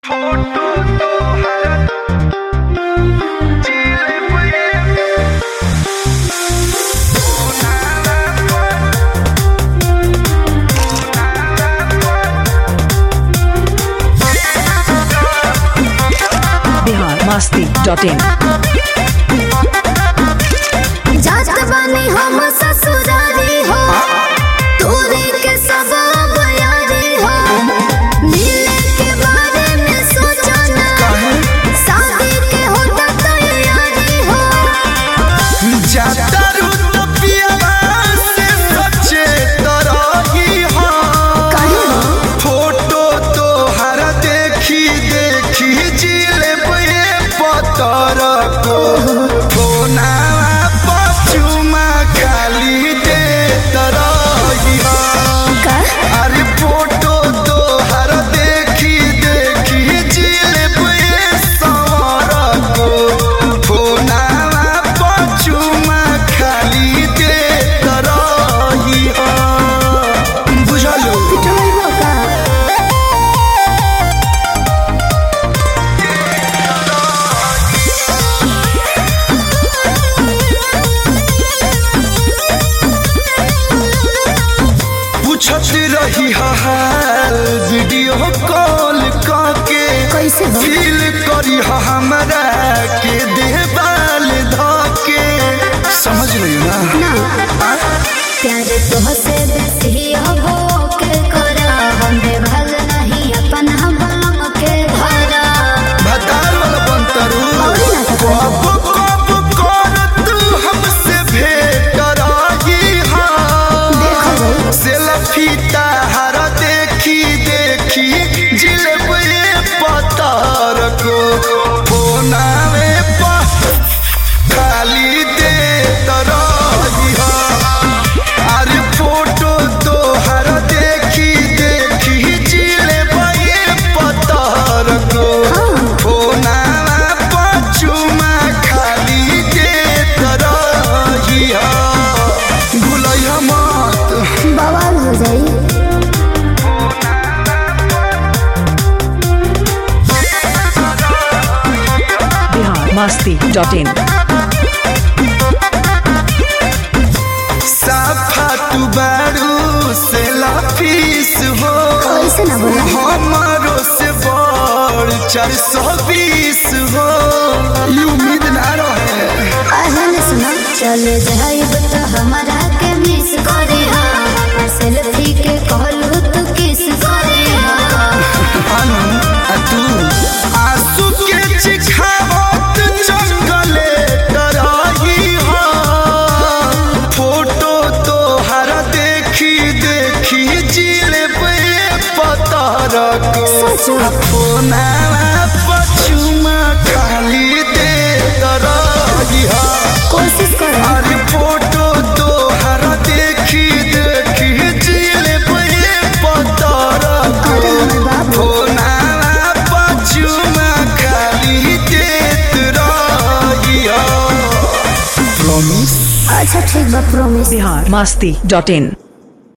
biharmasti.in जात बानी हम ससुरारी हो तोरे के सब बयारी हो मिले के बारे में सोचो ना शादी के होता तैयारी हो जाता रुपया से सच्चे तरही हो फोटो तो हर देखी देखी जिले पे पतर को फोना पचुमा खाली दे तरही हो अरे फोटो तो हर देखी देखी जिले पे सवर को फोना पचुमा खाली दे तरही हो बुझलो पूछत रही हाल वीडियो कॉल करके कैसे हो? फील करी हमरा के देवाल धके समझ रही ना प्यार तो से बेसी हो के करा बंदे भल नहीं अपन हम के भरा भतार वाला बनतरू और ना सकता। कब कर तू हमसे भेंट रही हा देखो सेल्फी तारा देखी देखी जिलेबे पतार को फोनावे पर खाली दे तरही हा अरे फोटो तो हर देखी देखी जिलेबे पतार को फोनावा पचुमा खाली दे तरही हा भुलैया मत बवाल हो जाई biharmasti.in साफा तू बारू से लाफिस हो कैसे ना बोला हमारो से बड़ 420 हो ये उम्मीद ना रहे आहन सुना चले जाइब तो हमारा के मिस करे हा सेल्फी के कहलू तो किस करे हा अनु आ तू आंसू के चिखावत जंगले तरही हो फोटो तो हर देखी देखी जिले पे पतार को सचो फोना पचुमा खाली दे तरही हो कोशिश करो अरे फोटो तो हर देखी देखी जिले पे पतार को अरे हमर बाबू फोना पचुमा खाली दे तरही हो प्रॉमिस अच्छा ठीक बा प्रॉमिस biharmasti.in